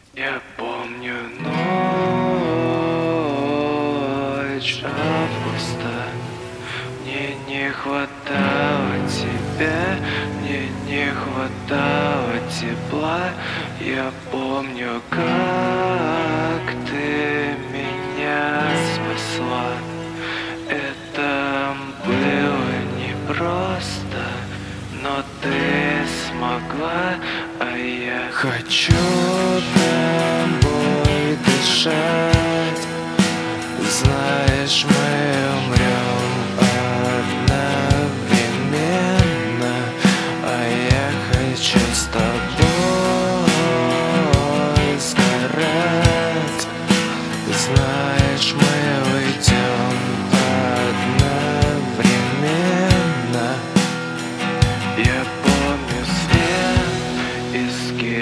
Я помню ночь августа. Мне не хватало тебя, мне не хватало тепла. Я помню, как ты меня спасла. Это было непросто, но ты смогла, а я хочу тобой дышать. Знаешь, мы умрем одновременно, а я хочу с тобой сгорать. Знаешь, мы уйдем одновременно. Я помню свет из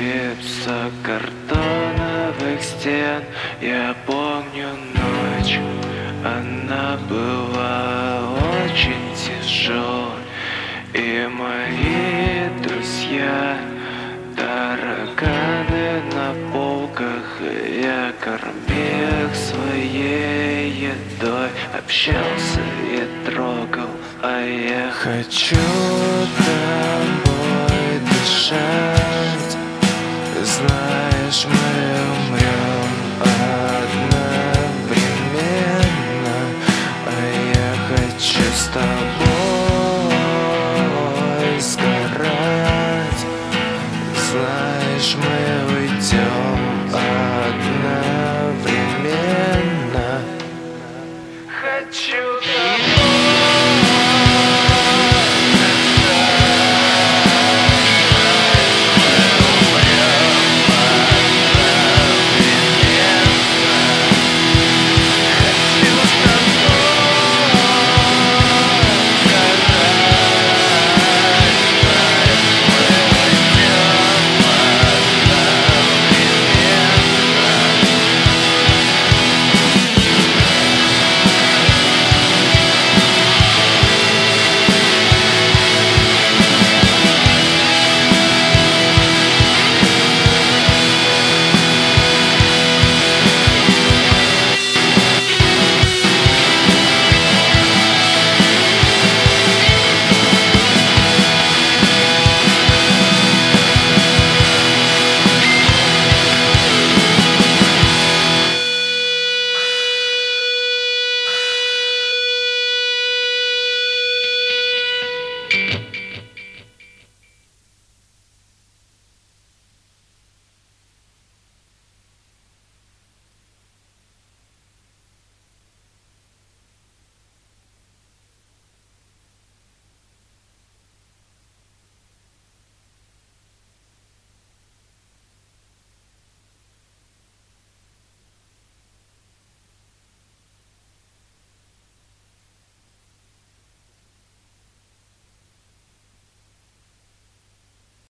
гипсокартоновых стен. Я помню ночь, она была очень тяжелой. И мои друзья, тараканы на полках. Я кормил своей едой, общался и трогал, а я хочу тобой дышать. Знаешь, мы умрем одновременно, а я хочу с тобой сгорать. Знаешь, мы